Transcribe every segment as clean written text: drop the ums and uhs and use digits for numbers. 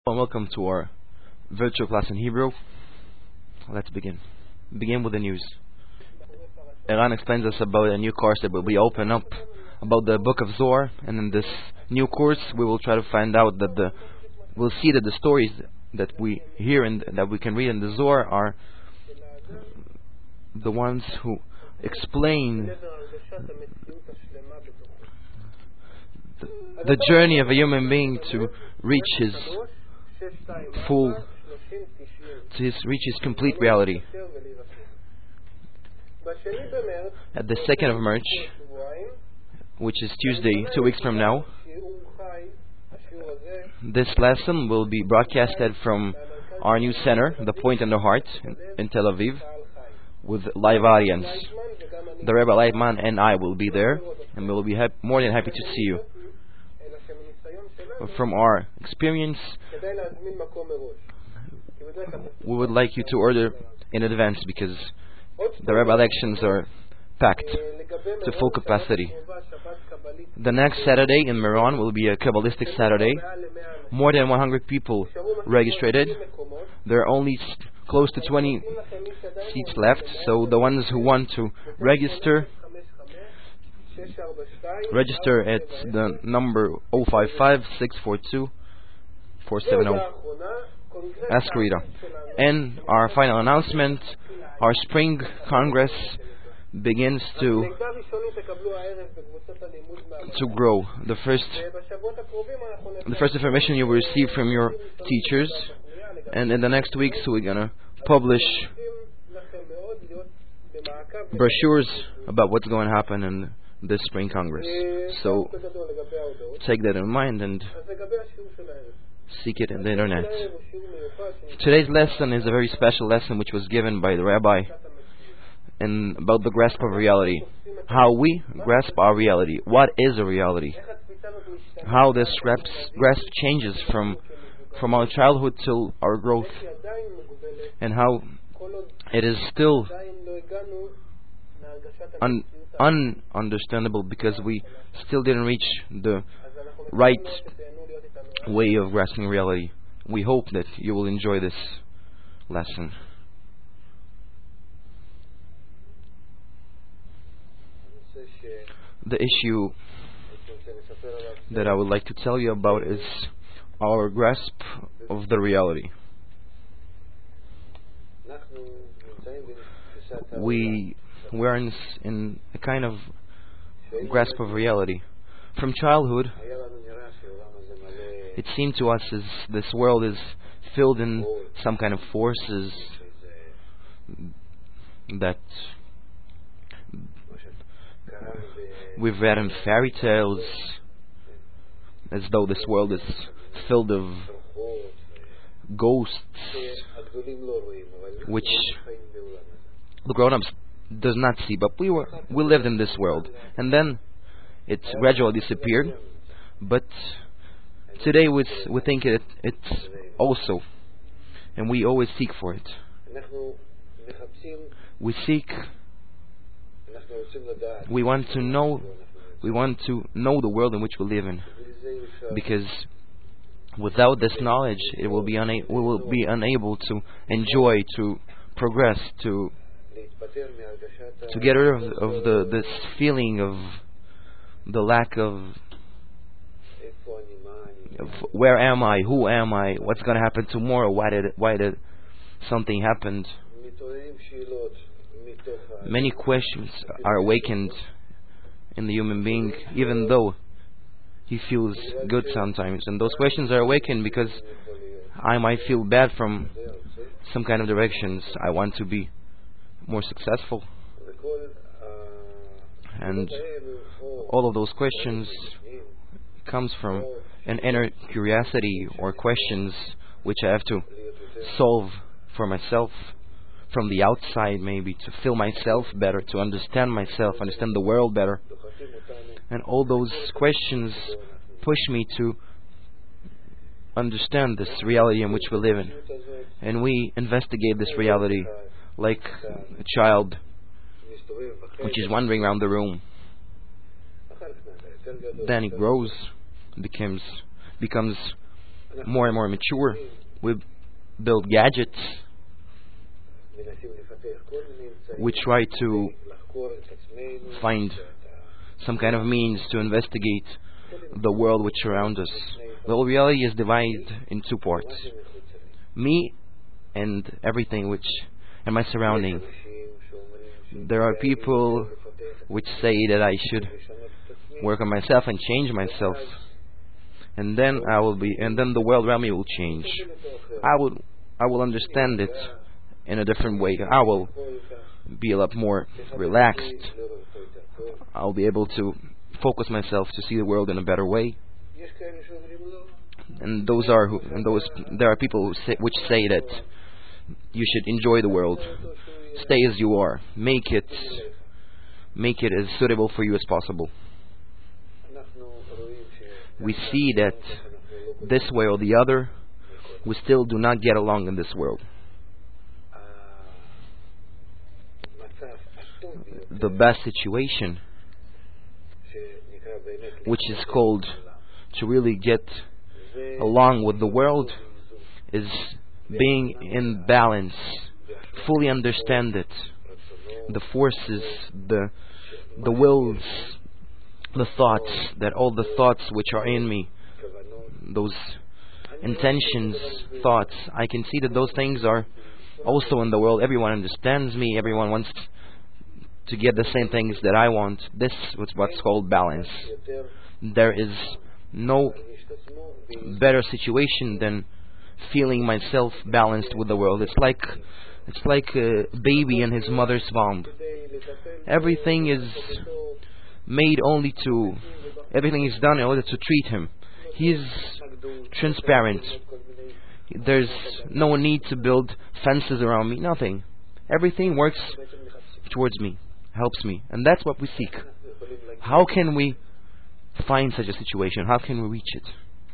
And welcome to our virtual class in Hebrew. Let's begin. Begin with the news. Iran explains us about a new course that will be open up about the book of Zohar, and in this new course we will try to find out that we'll see that the stories that we hear and that we can read in the Zohar are the ones who explain the journey of a human being to reach his complete reality. At the 2nd of March, which is Tuesday, 2 weeks from now, this lesson will be broadcasted from our new center, The Point and the Heart, in Tel Aviv, with live audience. The Rebbe Leitman and I will be there, and we will be more than happy to see you. From our experience, we would like you to order in advance because the Rebbe lections are packed to full capacity. The next Saturday in Meron will be a Kabbalistic Saturday. More than 100 people registered. There are only close to 20 seats left, so the ones who want to register at the number 055-642-470. Ask Rita. And our final announcement, our Spring Congress begins to grow. The first information you will receive from your teachers, and in the next weeks we're going to publish brochures about what's going to happen in this Spring Congress. So take that in mind and seek it in the internet. Today's lesson is a very special lesson which was given by the Rabbi and about the grasp of reality. How we grasp our reality. What is a reality? How this grasp changes from our childhood till our growth. And how it is still ununderstandable because we still didn't reach the right way of grasping reality. We hope that you will enjoy this lesson. The issue that I would like to tell you about is our grasp of the reality. We're in a kind of grasp of reality. From childhood, it seemed to us as this world is filled in some kind of forces that we've read in fairy tales, as though this world is filled of ghosts, which the grown-ups does not see, but we lived in this world, and then it gradually disappeared. But today we think it's also, and we always seek for it. We want to know the world in which we live in, because without this knowledge, we will be unable to enjoy, to progress, to get rid of this feeling of the lack of where am I, who am I, what's going to happen tomorrow, why did something happen. Many questions are awakened in the human being, even though he feels good sometimes. And those questions are awakened because I might feel bad from some kind of directions. I want to be more successful. And all of those questions comes from an inner curiosity or questions which I have to solve for myself from the outside, maybe to feel myself better, to understand myself, understand the world better. And all those questions push me to understand this reality in which we live in. And we investigate this reality like a child which is wandering around the room. Then he grows, becomes more and more mature. We build gadgets. We try to find some kind of means to investigate the world which surrounds us. Well, reality is divided in two parts. Me and everything and my surrounding. There are people which say that I should work on myself and change myself. And then the world around me will change. I will understand it in a different way. I will be a lot more relaxed. I'll be able to focus myself to see the world in a better way. And there are people which say that you should enjoy the world. Stay as you are. Make it as suitable for you as possible. We see that this way or the other, we still do not get along in this world. The best situation, which is called to really get along with the world, is being in balance, fully understand it, the forces, the wills, the thoughts, all the thoughts which are in me, those intentions, thoughts, I can see that those things are also in the world. Everyone understands me, everyone wants to get the same things that I want. This is what's called balance. There is no better situation than feeling myself balanced with the world. It's like a baby in his mother's womb. Everything is done in order to treat him. He is transparent. There's no need to build fences around me, nothing. Everything works towards me, helps me, and that's what we seek. How can we find such a situation? How can we reach it?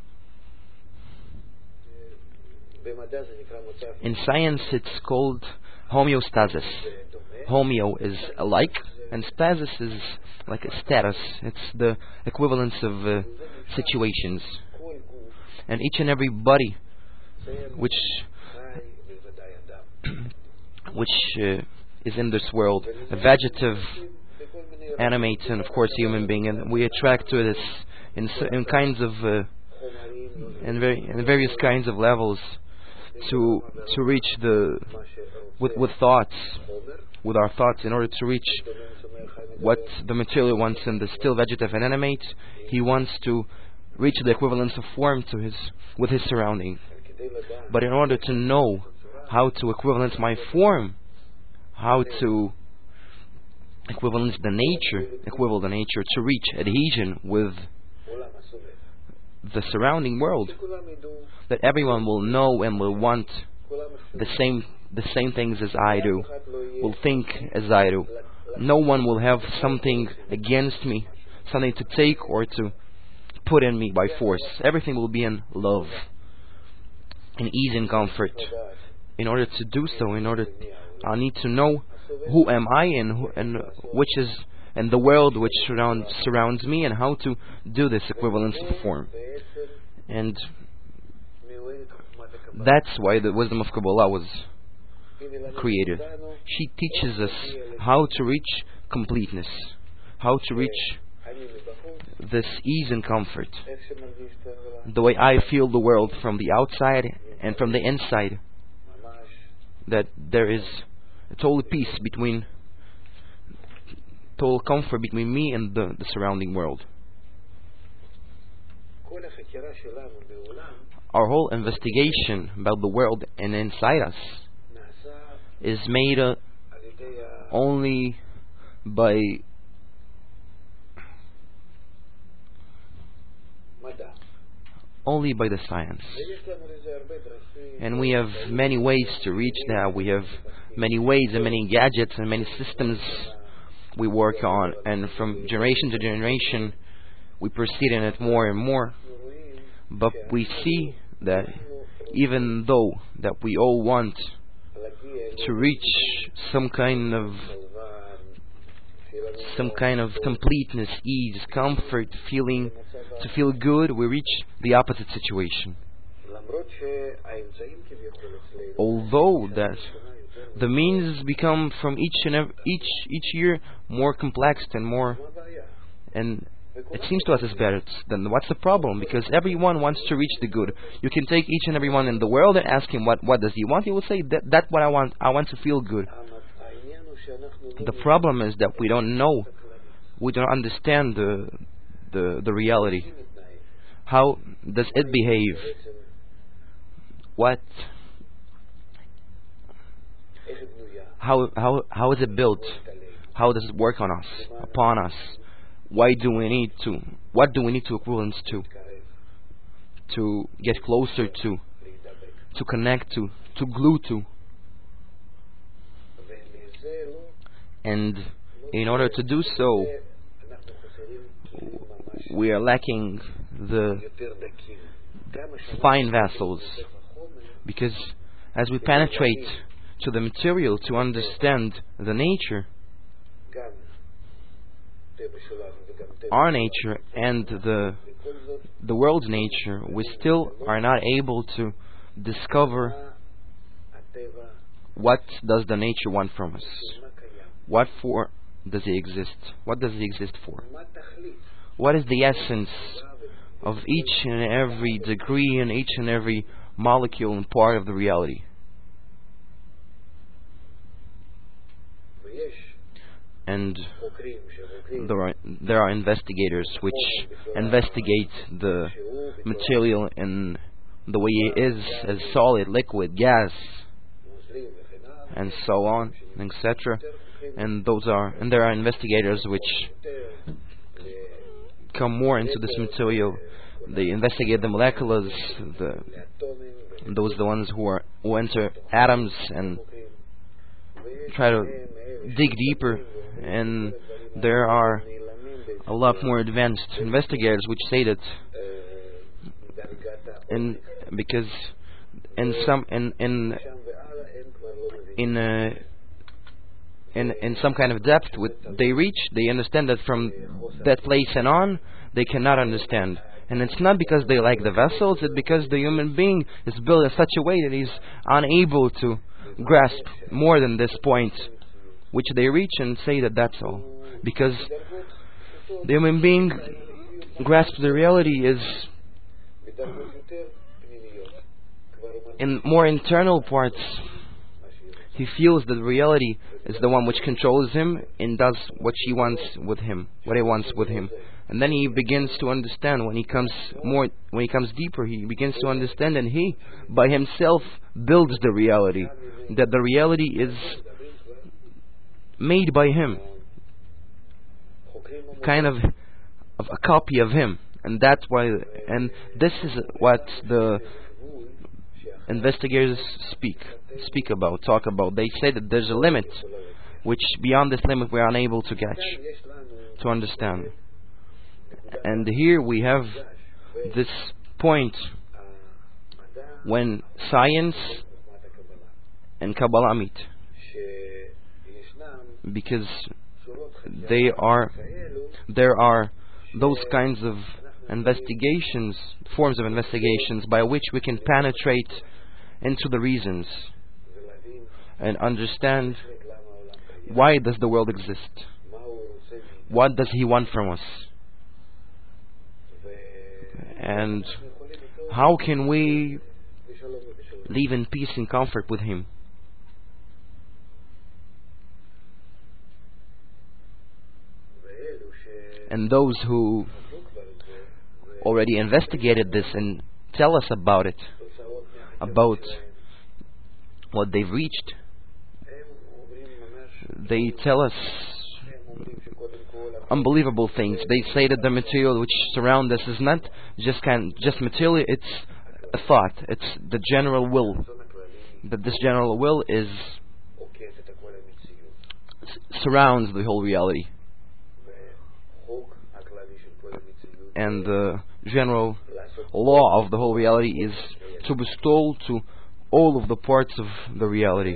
In science, it's called homeostasis. Homeo is alike, and stasis is like a status. It's the equivalence of situations. And each and every body which is in this world, a vegetative, animate, and of course human being, and we attract to this in various kinds of levels to reach with thoughts, with our thoughts, in order to reach what the material wants in the still vegetative and animate. He wants to reach the equivalence of form with his surrounding. But in order to know how to equivalence my form, how to equivalence the nature to reach adhesion with the surrounding world, that everyone will know and will want the same things as I do, will think as I do. No one will have something against me, something to take or to put in me by force. Everything will be in love, in ease and comfort. In order to do so, I need to know who am I and the world which surrounds me, and how to do this equivalence of form. And that's why the wisdom of Kabbalah was created. She teaches us how to reach completeness, how to reach this ease and comfort. The way I feel the world from the outside and from the inside, that there is a total peace total comfort between me and the surrounding world. Our whole investigation about the world and inside us is made only by the science. And we have many ways to reach that. We have many ways and many gadgets and many systems we work on. And from generation to generation, we proceed in it more and more. But we see that even though that we all want to reach some kind of completeness, ease, comfort, to feel good, we reach the opposite situation. although that the means become from each year more complex and more, and it seems to us as better. Then what's the problem? Because everyone wants to reach the good. You can take each and everyone in the world and ask him what does he want. He will say that's what I want. I want to feel good. The problem is that we don't know. We don't understand the reality. How does it behave? How is it built? How does it work on us, upon us? What do we need to equivalence to get closer to connect to glue to? And in order to do so, we are lacking the fine vessels, because as we penetrate to the material to understand the nature, our nature and the world's nature, we still are not able to discover what does the nature want from us. What for does it exist? What does it exist for? What is the essence of each and every degree and each and every molecule and part of the reality? And there are investigators which investigate the material in the way it is, as solid, liquid, gas, and so on, etc. And there are investigators which come more into this material. They investigate the molecules, the ones who enter atoms and try to dig deeper. And there are a lot more advanced investigators which say that, because in some kind of depth they understand that from that place and on they cannot understand. And it's not because they like the vessels, it's because the human being is built in such a way that he's unable to grasp more than this point, which they reach and say that that's all. Because the human being grasps the reality is in more internal parts. He feels that reality is the one which controls him and does what he wants with him. And then he begins to understand. When he comes deeper, he begins to understand, and he by himself builds the reality. That the reality is made by him, kind of a copy of him. And that's why, and this is what the investigators talk about. They say that there's a limit, which beyond this limit we are unable to catch, to understand. And here we have this point when science and Kabbalah meet, because there are those kinds of investigations, forms of investigations by which we can penetrate into the reasons and understand why does the world exist, what does he want from us, and how can we live in peace and comfort with him. And those who already investigated this and tell us about it, about what they've reached, they tell us unbelievable things. They say that the material which surrounds us is not just material, it's a thought, it's the general will. That this general will surrounds the whole reality. And the general law of the whole reality is to bestow to all of the parts of the reality.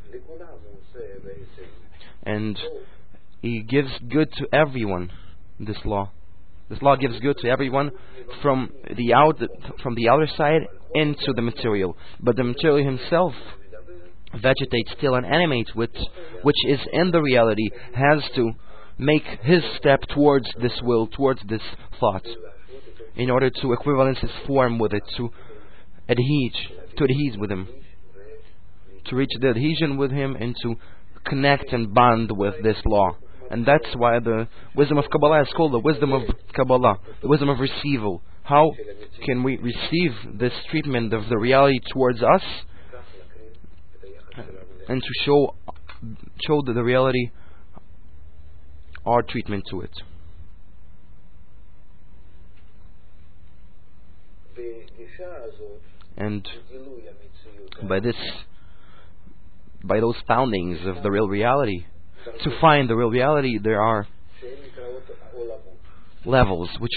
And he gives good to everyone, this law. This law gives good to everyone from the outer side into the material. But the material himself vegetates still and animates, which is in the reality, has to make his step towards this will, towards this thought, in order to equivalence his form with it, to adhere with him, to reach the adhesion with him, and to connect and bond with this law. And that's why the wisdom of Kabbalah is called the wisdom of Kabbalah, the wisdom of receival. How can we receive this treatment of the reality towards us, and to show the reality our treatment to it? And by those foundings of the real reality, to find the real reality, there are levels which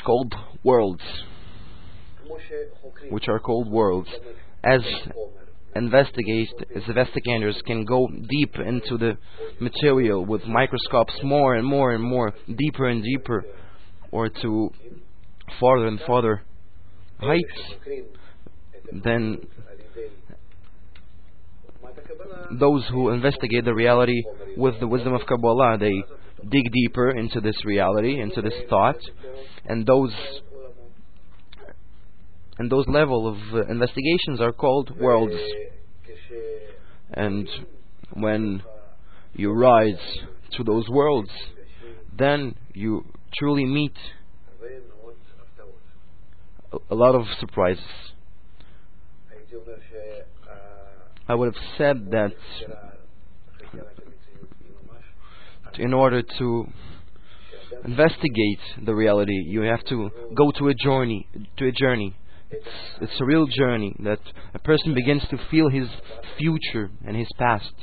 are called worlds. As investigators can go deep into the material with microscopes, more and more and more, deeper and deeper, or to farther and farther heights, then those who investigate the reality with the wisdom of Kabbalah, they dig deeper into this reality, into this thought, and those level of investigations are called worlds. And when you rise to those worlds, then you truly meet a lot of surprises. I would have said that in order to investigate the reality, you have to go to a journey. It's a real journey that a person begins to feel his future and his past,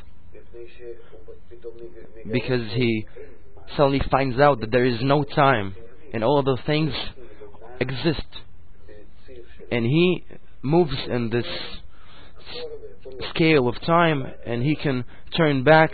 because he suddenly finds out that there is no time and all of the things exist, and he moves in this scale of time, and he can turn back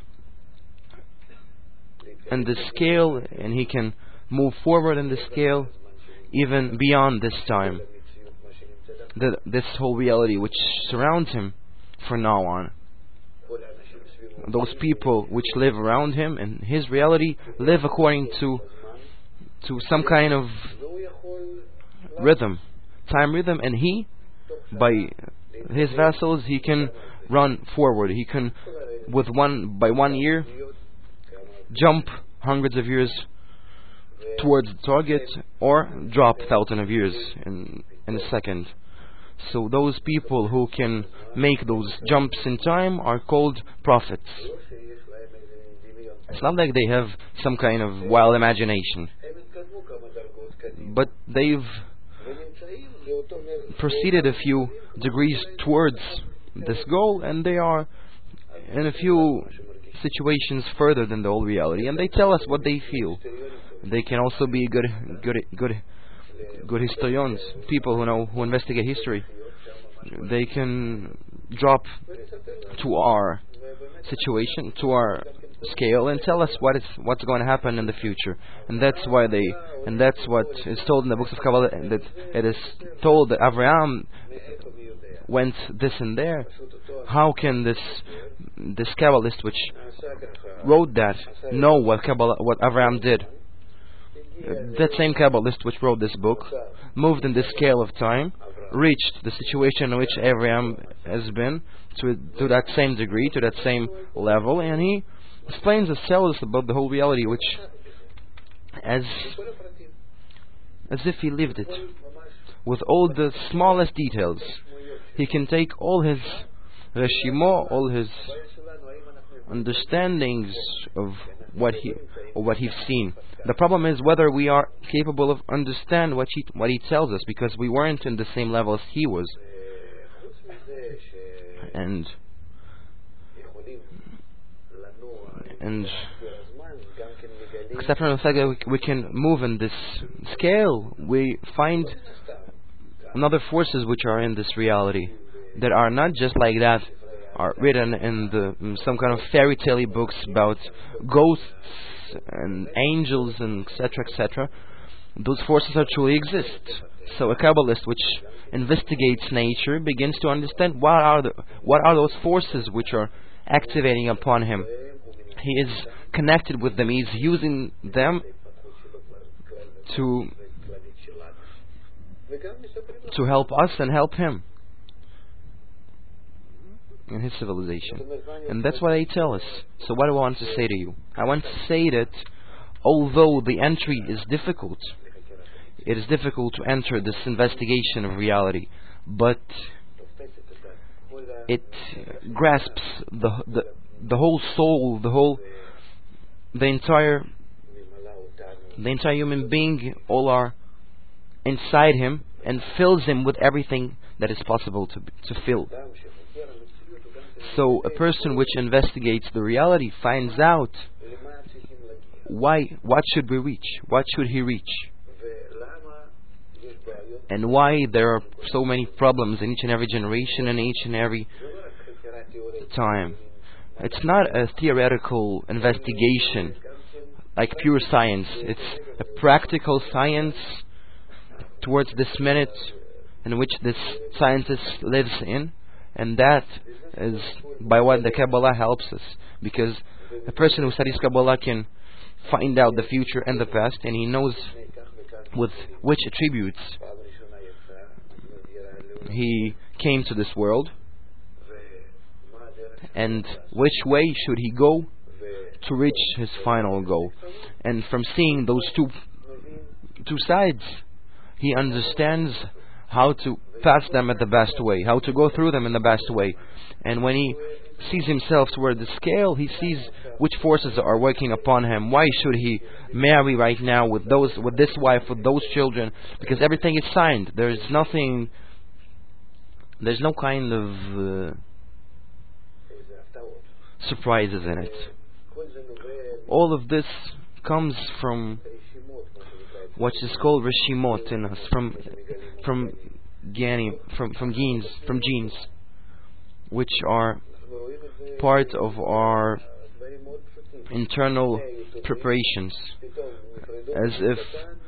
in the scale, and he can move forward in the scale even beyond this time, this whole reality which surrounds him from now on. Those people which live around him and his reality live according to some kind of rhythm, time rhythm, and he, by his vessels, he can run forward. He can, by 1 year, jump hundreds of years towards the target, or drop thousands of years in a second. So those people who can make those jumps in time are called prophets. It's not like they have some kind of wild imagination, but they've proceeded a few degrees towards this goal, and they are in a few situations further than the whole reality, and they tell us what they feel. They can also be good historians, people who investigate history. They can drop to our situation, to our scale, and tell us what's going to happen in the future. And that's what is told in the books of Kabbalah, that it is told that Avraham went this and there. How can this Kabbalist which wrote that know what Avraham did? That same Kabbalist which wrote this book moved in this scale of time, reached the situation in which Avraham has been, to that same degree, to that same level, and he explains and tells us about the whole reality, which as if he lived it, with all the smallest details. He can take all his reshimo, all his understandings of what he's seen. The problem is whether we are capable of understand what he tells us, because we weren't in the same level as he was. And except for the fact that we can move in this scale, we find other forces which are in this reality that are not just like that, are written in some kind of fairy tale books about ghosts and angels and etc., those forces actually exist. So a Kabbalist which investigates nature begins to understand what are those forces which are activating upon him. He is connected with them. He is using them to help us and help him in his civilization. And that's what they tell us. So what do I want to say to you? I want to say that although the entry is difficult, it is difficult to enter this investigation of reality, but it grasps the whole soul, the entire human being, all are inside him, and fills him with everything that is possible to fill. So a person which investigates the reality finds out what should we reach, what should he reach, and why there are so many problems in each and every generation and each and every time. It's not a theoretical investigation like pure science. It's a practical science towards this minute in which this scientist lives in, and that is by what the Kabbalah helps us, because a person who studies Kabbalah can find out the future and the past, and he knows with which attributes he came to this world and which way should he go to reach his final goal. And from seeing those two sides, he understands how to pass them at the best way, how to go through them in the best way. And when he sees himself toward the scale, he sees which forces are working upon him. Why should he marry right now with this wife, with those children? Because everything is signed. There's no kind of surprises in it. All of this comes from what is called reshimot in us, from genes, which are part of our internal preparations, as if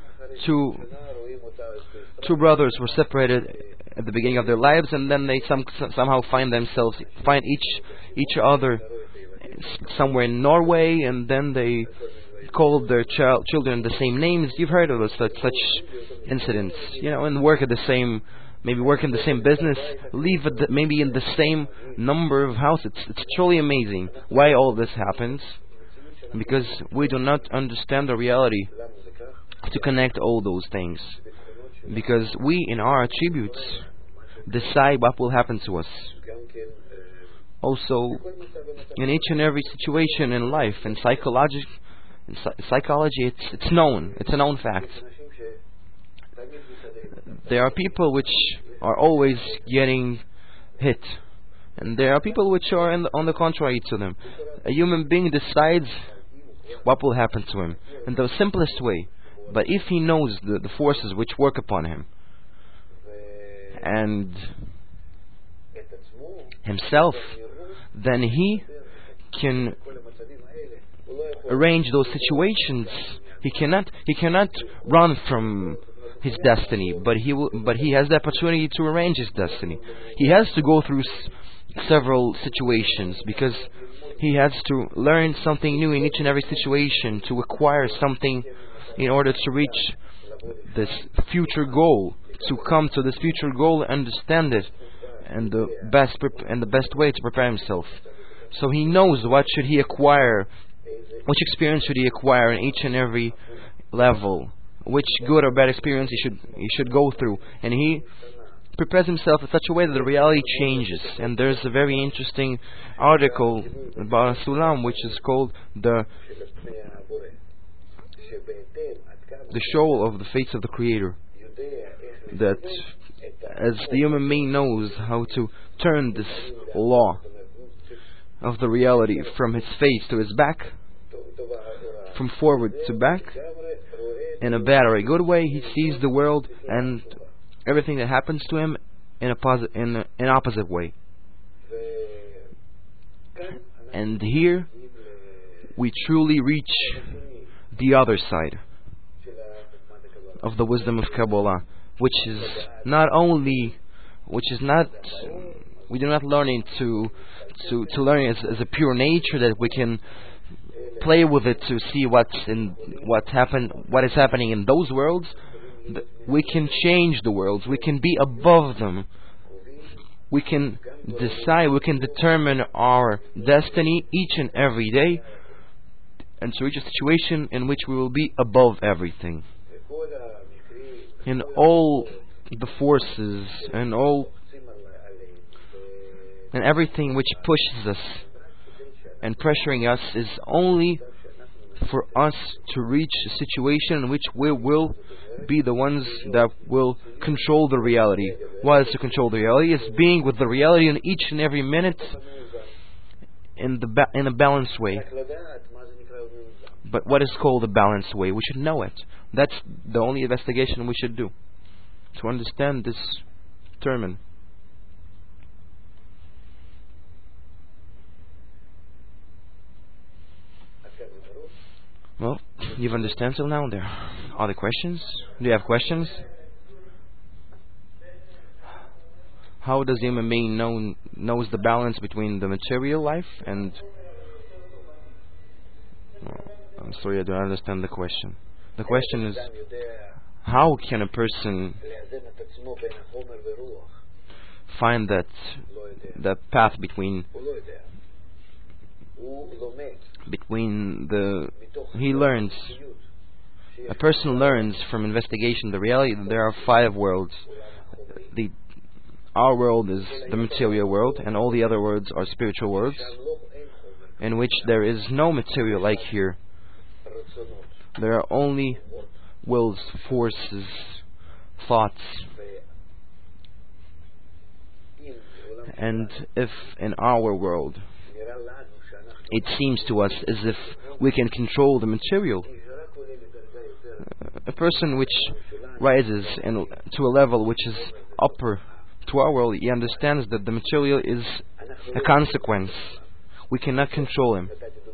two brothers were separated at the beginning of their lives, and then they somehow find each other somewhere in Norway, and then they called their children the same names. You've heard of such incidents, and work in the same business, live maybe in the same number of houses. It's truly amazing why all this happens, because we do not understand the reality to connect all those things, because we in our attributes decide what will happen to us. Also, in each and every situation in life, in psychology, it's known. It's a known fact. There are people which are always getting hit, and there are people which are on the contrary to them. A human being decides what will happen to him in the simplest way. But if he knows the forces which work upon him and himself, then he can arrange those situations. He cannot run from his destiny, but he has the opportunity to arrange his destiny. He has to go through several situations, because he has to learn something new in each and every situation, to acquire something in order to reach this future goal, to come to this future goal, understand it, and the best way to prepare himself. So he knows what should he acquire, which experience should he acquire in each and every level, which good or bad experience he should go through, and he prepares himself in such a way that the reality changes. And there's a very interesting article about Sulam, which is called the show of the fates of the Creator, that as the human being knows how to turn this law of the reality from his face to his back, from forward to back, in a bad or a good way, he sees the world and everything that happens to him in an opposite way. And here we truly reach the other side, of the wisdom of Kabbalah, which is not only, which is not, we do not learn it to learn it as a pure nature that we can play with it to see what is happening in those worlds. We can change the worlds. We can be above them. We can decide. We can determine our destiny each and every day, and to reach a situation in which we will be above everything. In all the forces and everything which pushes us and pressuring us is only for us to reach a situation in which we will be the ones that will control the reality. What is to control the reality? Is being with the reality in each and every minute in a balanced way. But what is called a balanced way? We should know it. That's the only investigation we should do, to understand this term. Well, you've understand till now. There are other questions? Do you have questions? How does the human being knows the balance between the material life and... I'm sorry, I don't understand the question. The question is, how can a person find that path between the... He learns. A person learns from investigation the reality that there are 5 worlds. Our world is the material world, and all the other worlds are spiritual worlds, in which there is no material like here. There are only wills, forces, thoughts. And if in our world it seems to us as if we can control the material, a person which rises to a level which is upper to our world, he understands that the material is a consequence. We cannot control him.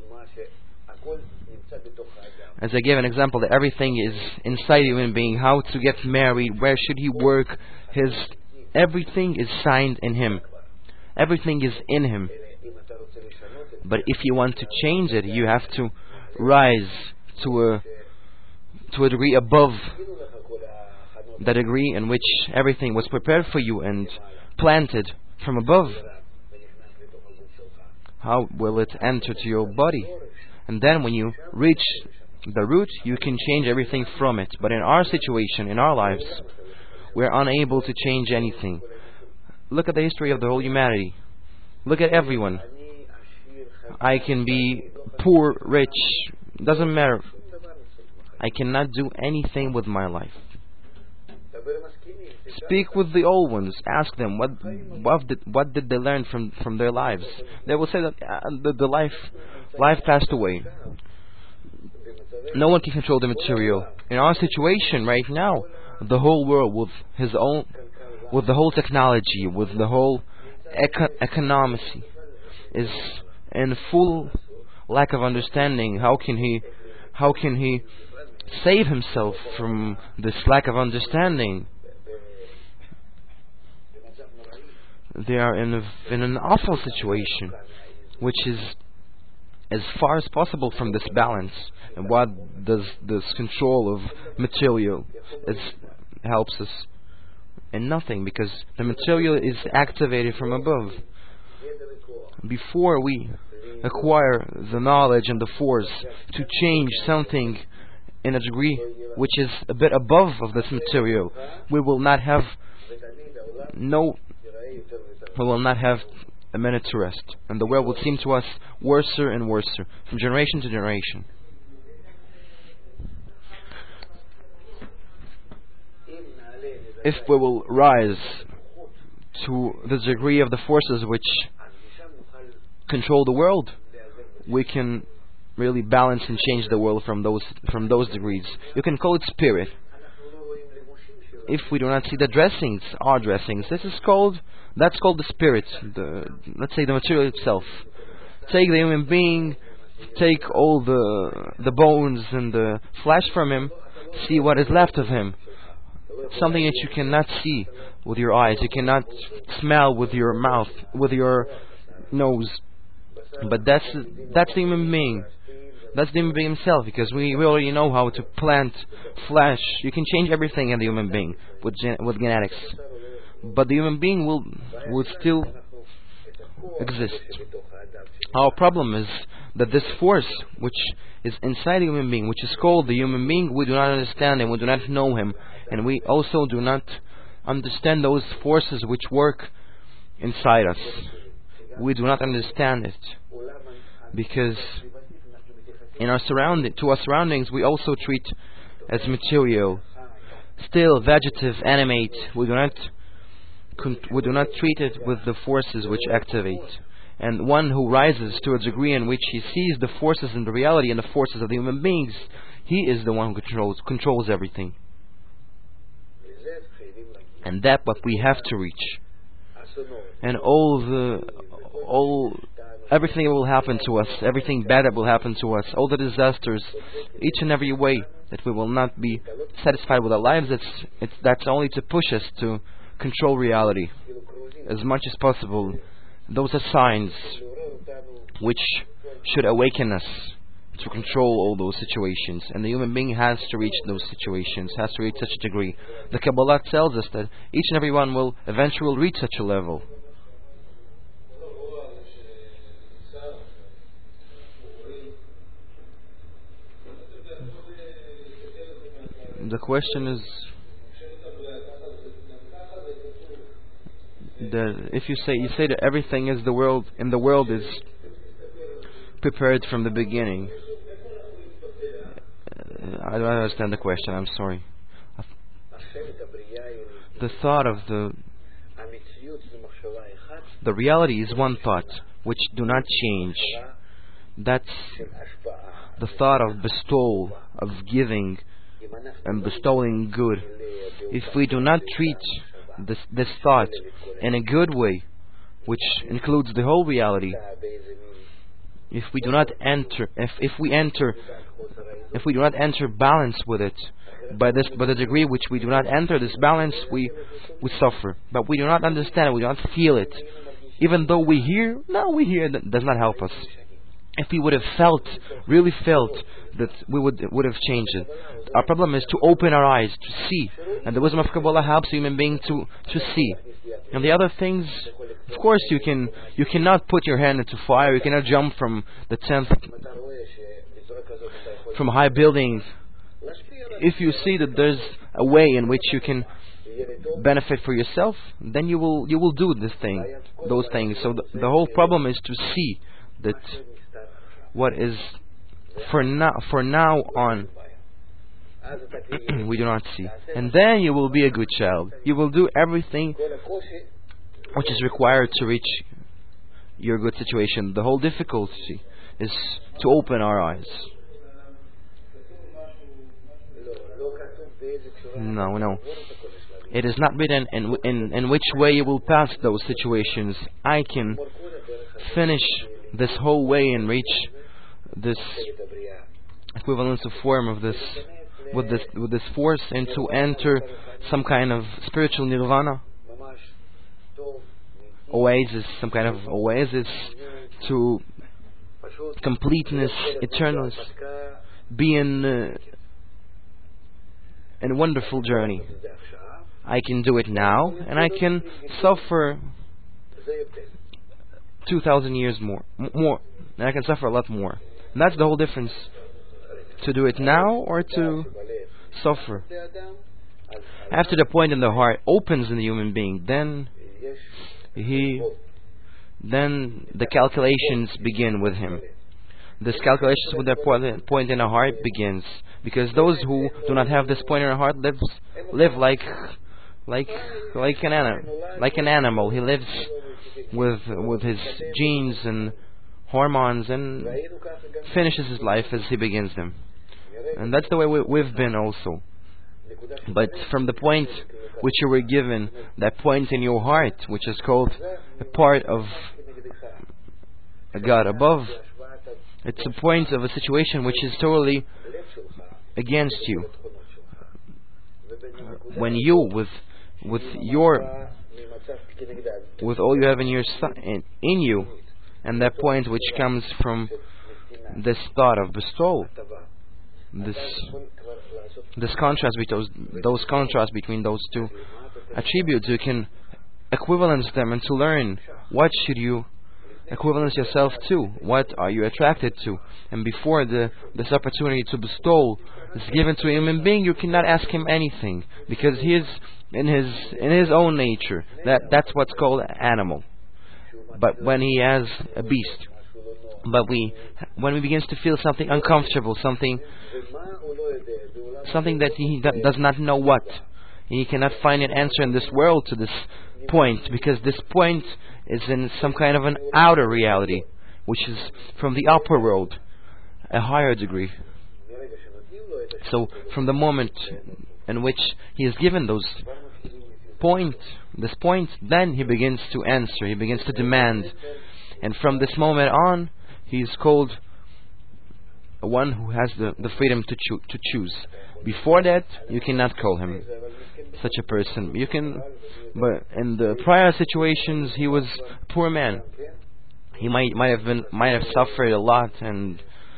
As I gave an example, that everything is inside a human being. How to get married, where should he work, everything is signed in him. Everything is in him. But if you want to change it, you have to rise to a degree above the degree in which everything was prepared for you and planted from above. How will it enter to your body? And then when you reach the root, you can change everything from it. But in our situation, in our lives, we're unable to change anything. Look at the history of the whole humanity. Look at everyone. I can be poor, rich, doesn't matter. I cannot do anything with my life. Speak with the old ones. Ask them what did they learn from their lives. They will say that the life passed away. No one can control the material. In our situation right now, the whole world with the whole technology, with the whole economy, is in full lack of understanding. How can he save himself from this lack of understanding? They are in an awful situation, which is as far as possible from this balance. And what does this control of material helps us? In nothing, because the material is activated from above. Before we acquire the knowledge and the force to change something in a degree which is a bit above of this material, we will not have a minute to rest, and the world will seem to us worse and worse from generation to generation. If we will rise to the degree of the forces which control the world, we can really balance and change the world from those degrees. You can call it spirit. If we do not see the dressings, our dressings, that's called the spirit. Let's say the material itself. Take the human being, take all the bones and the flesh from him, see what is left of him. Something that you cannot see with your eyes, you cannot smell with your mouth, with your nose. But that's the human being. That's the human being himself, because we already know how to plant flesh. You can change everything in the human being with genetics. But the human being will still exist. Our problem is that this force which is inside the human being, which is called the human being, we do not understand him, we do not know him, and we also do not understand those forces which work inside us. We do not understand it, because to our surroundings we also treat as material, still vegetative, animate. We do not treat it with the forces which activate. And one who rises to a degree in which he sees the forces in the reality and the forces of the human beings, he is the one who controls everything. And that's what we have to reach. And everything that will happen to us, everything bad that will happen to us, all the disasters, each and every way that we will not be satisfied with our lives, that's only to push us to control reality as much as possible. Those are signs which should awaken us to control all those situations. And the human being has to reach those situations, has to reach such a degree. The Kabbalah tells us that each and every one will eventually reach such a level. The question is that if you say that everything is the world is prepared from the beginning. I don't understand the question, I'm sorry. The thought of the reality is one thought which do not change. That's the thought of bestowal, of giving and bestowing good. If we do not treat this thought in a good way, which includes the whole reality, if we do not enter balance with it, by the degree which we do not enter this balance, we suffer. But we do not understand it, we do not feel it. Even though we hear, that does not help us. If we would have really felt that, we would have changed it. Our problem is to open our eyes, to see. And the wisdom of Kabbalah helps a human being to see. And the other things, of course, you cannot put your hand into fire, you cannot jump from the 10th, from high buildings. If you see that there's a way in which you can benefit for yourself, then you will do those things. So the whole problem is to see that what is for now on we do not see, and then you will be a good child. You will do everything which is required to reach your good situation. The whole difficulty is to open our eyes. No. It is not written in which way you will pass those situations. I can finish this whole way and reach this equivalence of form of this with this force, and to enter some kind of spiritual nirvana, some kind of oasis to completeness, eternalness, be in a wonderful journey. I can do it now, and I can suffer 2,000 years more, and I can suffer a lot more. And that's the whole difference. To do it now or to suffer. After the point in the heart opens in the human being, then the calculations begin with him. This calculations with that point in the heart begins, because those who do not have this point in the heart live like an animal. He lives with his genes and hormones, and finishes his life as he begins them. And that's the way we've been also. But from the point which you were given, that point in your heart, which is called a part of a God above, it's a point of a situation which is totally against you. when you, with your, with all you have in your in you, and that point which comes from this thought of bestowal, this contrast between those contrasts between those two attributes, you can equivalence them and to learn what should you equivalence yourself to, what are you attracted to. And before this opportunity to bestow is given to a human being, you cannot ask him anything, because he is in his own nature. That's what's called animal. But when he has a beast, when he begins to feel something uncomfortable, something that he does not know what, he cannot find an answer in this world to this point, because this point is in some kind of an outer reality, which is from the upper world, a higher degree. So from the moment in which he is given this point, then he begins to answer, he begins to demand. And from this moment on, he is called one who has the freedom to choose. Before that, you cannot call him such a person. You can, but in the prior situations, he was a poor man. He might have suffered a lot, and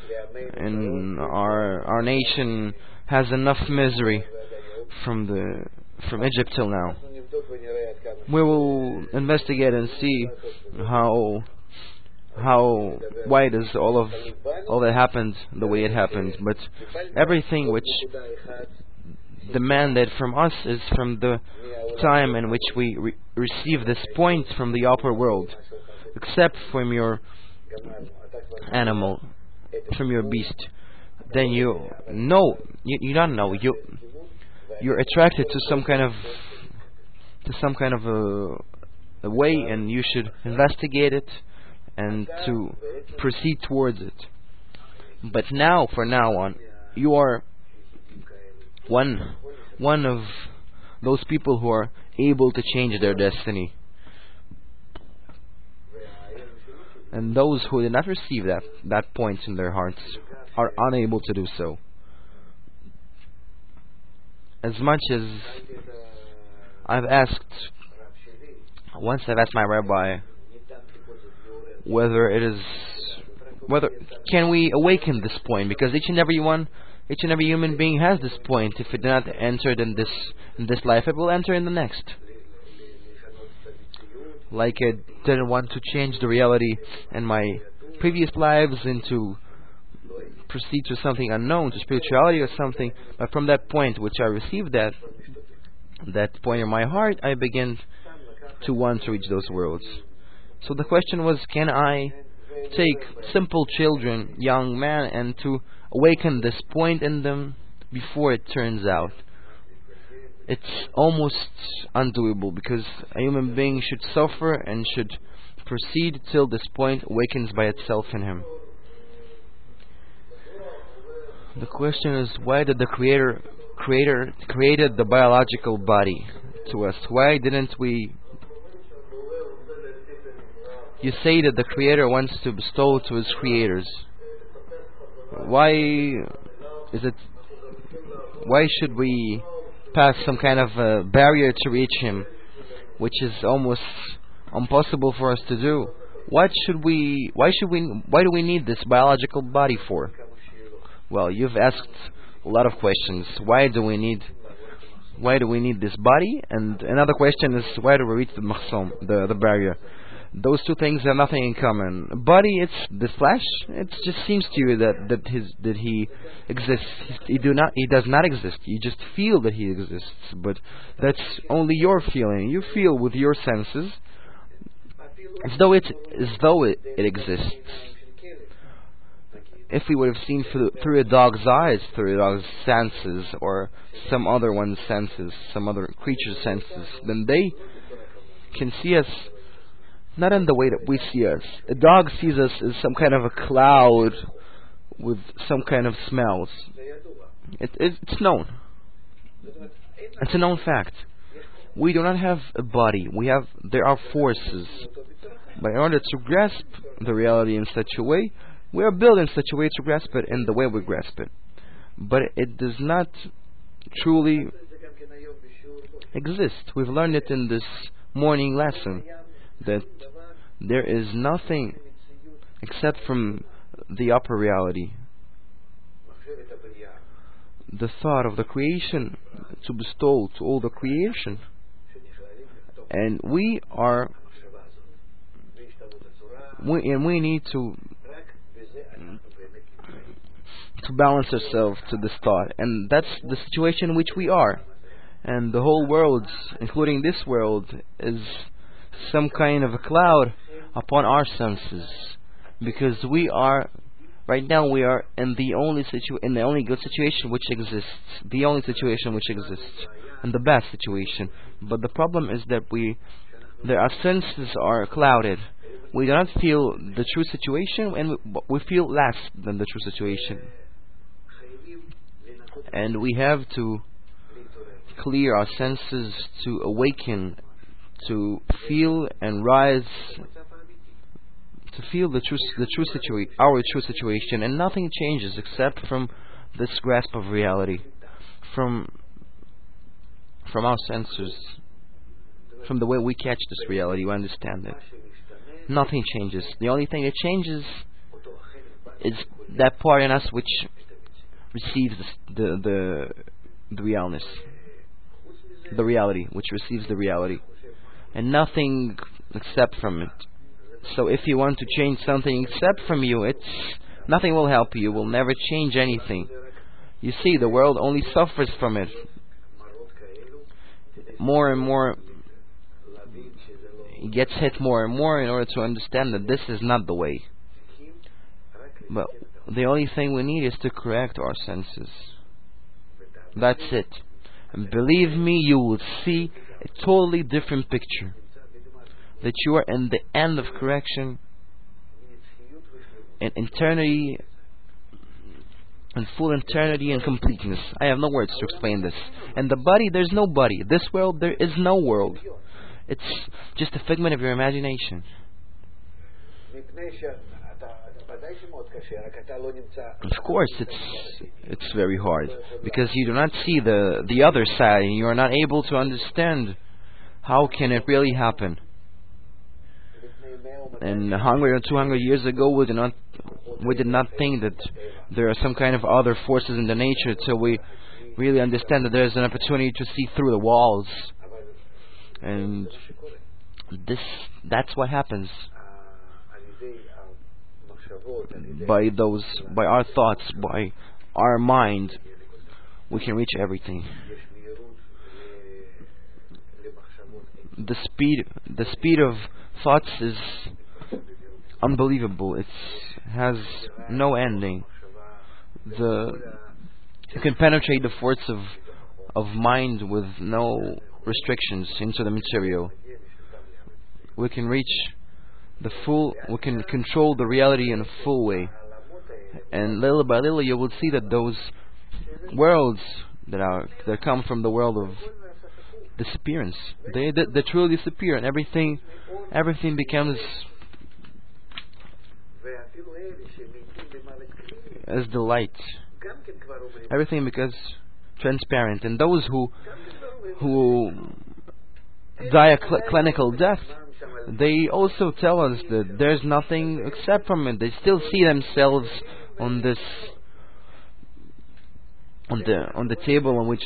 our nation has enough misery from Egypt till now. We will investigate and see why does all that happened the way it happened. But everything which demanded from us is from the time in which we receive this point from the upper world, except from your animal, from your beast. Then you don't know, you're attracted to some kind of a way, and you should investigate it and to proceed towards it. But now, for now on, you are one of those people who are able to change their destiny. And those who did not receive that point in their hearts are unable to do so. As much as I've asked my rabbi whether can we awaken this point, because each and every human being has this point. If it did not enter in this life, it will enter in the next. Like I didn't want to change the reality in my previous lives into proceed to something unknown, to spirituality or something, but from that point which I received that point in my heart, I began to want to reach those worlds. So the question was, can I take simple children, young men, and to awaken this point in them before it turns out? It's almost undoable, because a human being should suffer and should proceed till this point awakens by itself in him. The question is, why did the Creator created the biological body to us? Why didn't we? You say that the Creator wants to bestow to His creators. Why should we pass some kind of a barrier to reach Him, which is almost impossible for us to do? Why do we need this biological body for? Well, you've asked a lot of questions. Why do we need this body? And another question is, why do we reach the mahsom, the barrier? Those two things have nothing in common. Body, it's the flesh. It just seems to you that he exists. He does not exist. You just feel that he exists, but that's only your feeling. You feel with your senses as though it exists. If we would have seen through a dog's eyes, through a dog's senses, or some other one's senses, some other creature's senses, then they can see us not in the way that we see us. A dog sees us as some kind of a cloud with some kind of smells. It's known. It's a known fact. We do not have a body. There are forces. But in order to grasp the reality in such a way, we are built in such a way to grasp it in the way we grasp it. But it does not truly exist. We've learned it in this morning lesson that there is nothing except from the upper reality. The thought of the creation to bestow to all the creation. And we need to balance ourselves to this thought. And that's the situation in which we are. And the whole world, including this world, is some kind of a cloud upon our senses. Because right now we are in the only good situation which exists. The only situation which exists. And the best situation. But the problem is that our senses are clouded. We do not feel the true situation, and we feel less than the true situation. And we have to clear our senses to awaken, to feel and rise, to feel our true situation, and nothing changes except from this grasp of reality, from our senses, from the way we catch this reality, we understand it. Nothing changes. The only thing that changes is that part in us which receives the realness. The reality, which receives the reality. And nothing except from it. So if you want to change something except from you, nothing will help you. It will never change anything. You see, the world only suffers from it. More and more, it gets hit more and more in order to understand that this is not the way. But the only thing we need is to correct our senses. That's it. And believe me, you will see a totally different picture. That you are in the end of correction, in eternity, in full eternity and completeness. I have no words to explain this. And the body, there's no body. This world, there is no world. It's just a figment of your imagination. Of course, it's very hard because you do not see the other side, and you are not able to understand how can it really happen. And 100 or 200 years ago, we did not think that there are some kind of other forces in the nature till we really understand that there is an opportunity to see through the walls. And that's what happens. By our thoughts, by our mind, we can reach everything. The speed of thoughts is unbelievable. It has no ending. You can penetrate the force of mind with no restrictions into the material. We can reach we can control the reality in a full way. And little by little you will see that those worlds that come from the world of disappearance, they truly disappear, and everything becomes as the light. Everything becomes transparent, and those who die a clinical death, they also tell us that there's nothing except from it. They still see themselves on the table on which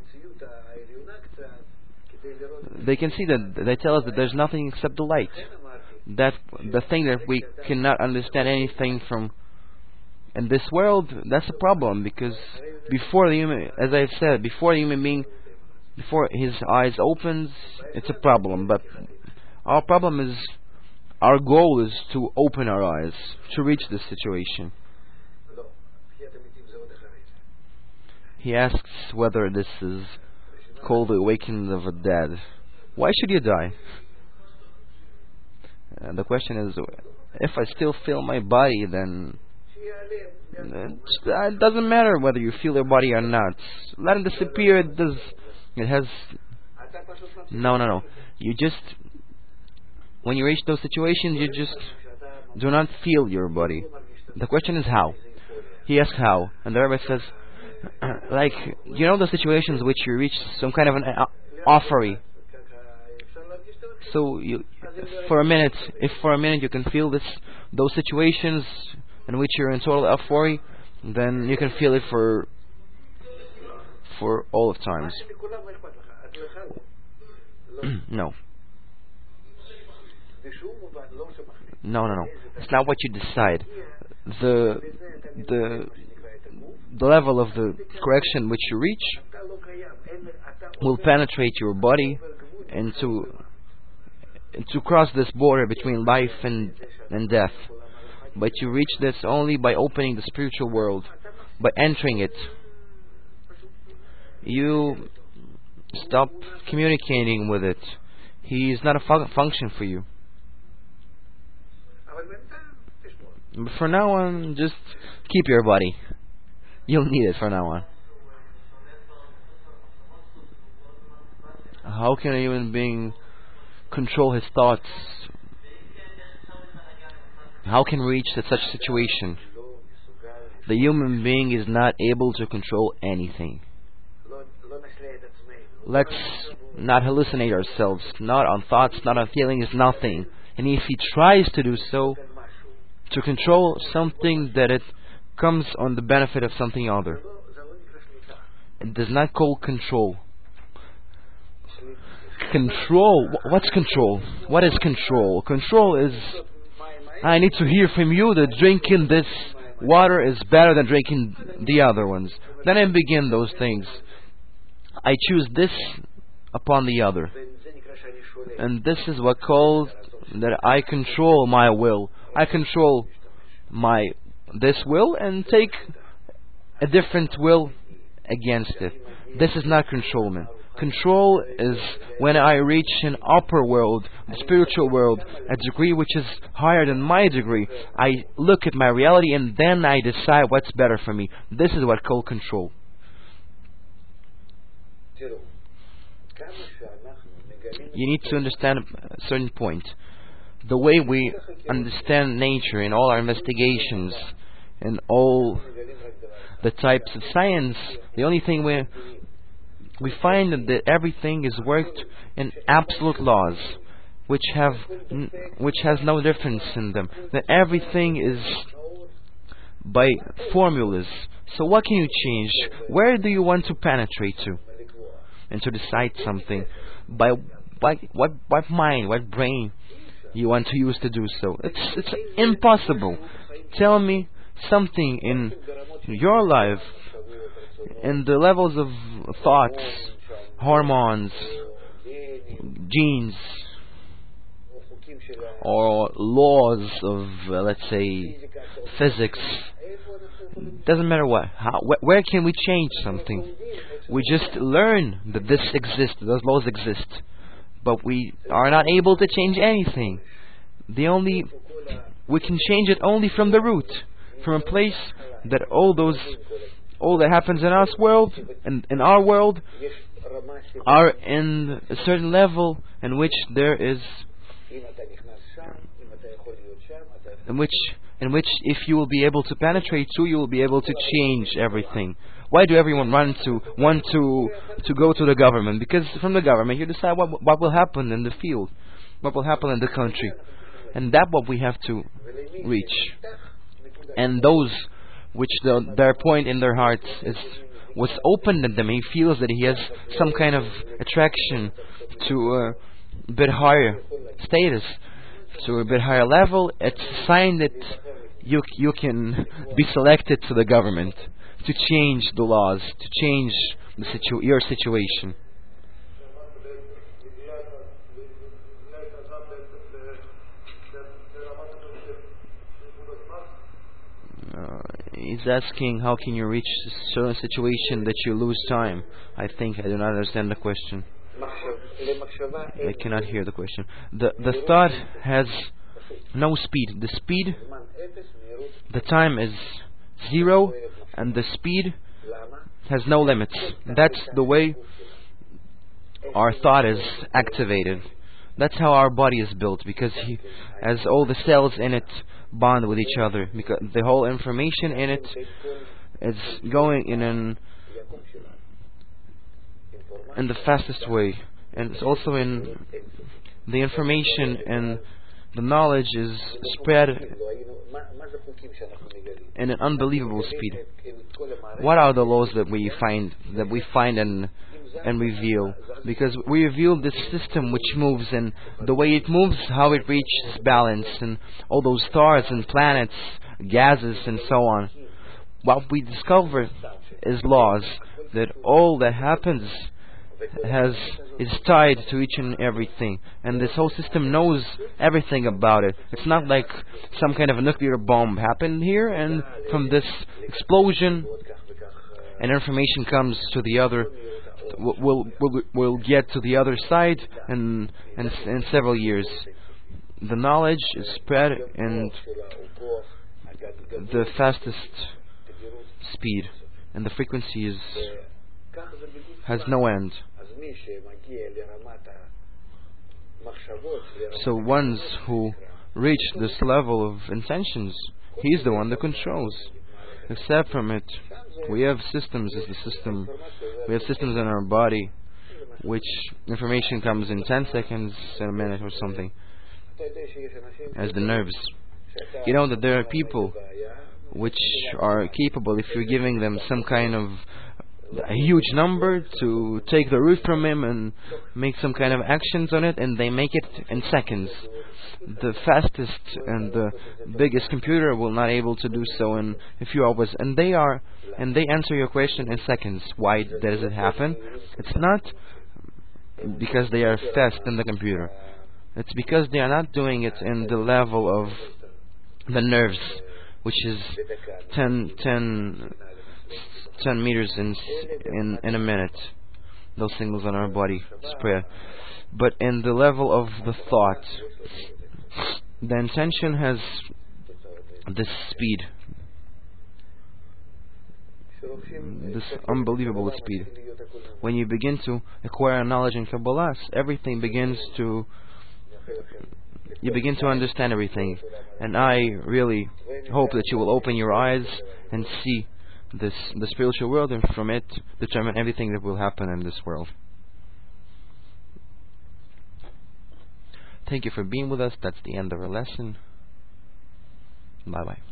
they can see that they tell us that there's nothing except the light. That the thing that we cannot understand anything from in this world, that's a problem, because before the human, as I've said, before the human being, before his eyes opens, it's a problem. But our problem is, our goal is to open our eyes, to reach this situation. He asks whether this is called the awakening of the dead. Why should you die? The question is, if I still feel my body, then it doesn't matter whether you feel your body or not. Let it disappear. It has no. You just, when you reach those situations, you just do not feel your body. The question is how. He asks how, and the rabbi says, like, you know, the situations which you reach some kind of an offery. So for a minute, if for a minute you can feel those situations in which you're in total euphoria, then you can feel it for all of times. No. No. It's not what you decide. The level of the correction which you reach will penetrate your body and to cross this border between life and death. But you reach this only by opening the spiritual world, by entering it. You stop communicating with it. He is not a function for you. But for now on, just keep your body. You'll need it from now on. How can a human being control his thoughts? How can we reach such a situation? The human being is not able to control anything. Let's not hallucinate ourselves, not on thoughts, not on feelings, nothing. And if he tries to do so, to control something, that it comes on the benefit of something other. It does not call control. Control? What's control? What is control? Control is, I need to hear from you that drinking this water is better than drinking the other ones. Then I begin those things. I choose this upon the other. And this is what called that I control my will. I control this will and take a different will against it. This is not control, man. Control is when I reach an upper world, the spiritual world, a degree which is higher than my degree. I look at my reality and then I decide what's better for me. This is what called control. You need to understand a certain point. The way we understand nature in all our investigations and all the types of science, the only thing we find that everything is worked in absolute laws, which has no difference in them. That everything is by formulas. So what can you change? Where do you want to penetrate to? And to decide something by what mind, what brain you want to use to do so. It's impossible. Tell me something in your life, in the levels of thoughts, hormones, genes, or laws of, let's say, physics. Doesn't matter what. Where can we change something? We just learn that this exists, those laws exist. But we are not able to change anything. We can change it only from the root, from a place that all that happens in our world and in our world are in a certain level in which there is, in which if you will be able to penetrate to, you will be able to change everything. Why do everyone want to go to the government? Because from the government you decide what will happen in the field, what will happen in the country, and that's what we have to reach. And those which their point in their hearts is was opened in them, he feels that he has some kind of attraction to a bit higher status, to a bit higher level. It's a sign that you can be selected to the government, to change the laws, to change your situation. He's asking how can you reach a certain situation that you lose time. I think I do not understand the question. I cannot hear the question. The thought has no speed. The time is zero, and the speed has no limits. That's the way our thought is activated. That's how our body is built, because as all the cells in it bond with each other, because the whole information in it is going in the fastest way. and it's also in the information and the knowledge is spread in an unbelievable speed. What are the laws that we find and reveal? Because we reveal this system which moves, and the way it moves, how it reaches balance, and all those stars and planets, gases and so on. What we discover is laws, that all that happens is tied to each and everything, and this whole system knows everything about it. It's not like some kind of a nuclear bomb happened here, and from this explosion, and information comes to the other. We'll get to the other side in several years. The knowledge is spread in the fastest speed, and the frequency has no end. So ones who reach this level of intentions, he's the one that controls. Except from it, we have systems as the system. We have systems in our body, which information comes in 10 seconds, in a minute or something, as the nerves. You know that there are people which are capable, if you're giving them some kind of a huge number, to take the root from him and make some kind of actions on it, and they make it in seconds. The fastest and the biggest computer will not able to do so in a few hours, and they answer your question in seconds. Why does it happen? It's not because they are fast in the computer. It's because they are not doing it in the level of the nerves, which is 10 meters in a minute. Those signals on our body spread. But in the level of the thought, the intention has this speed, this unbelievable speed. When you begin to acquire knowledge in Kabbalah, everything begins to, you begin to understand everything. And I really hope that you will open your eyes and see the spiritual world, and from it determine everything that will happen in this world. Thank you for being with us. That's the end of our lesson. Bye bye.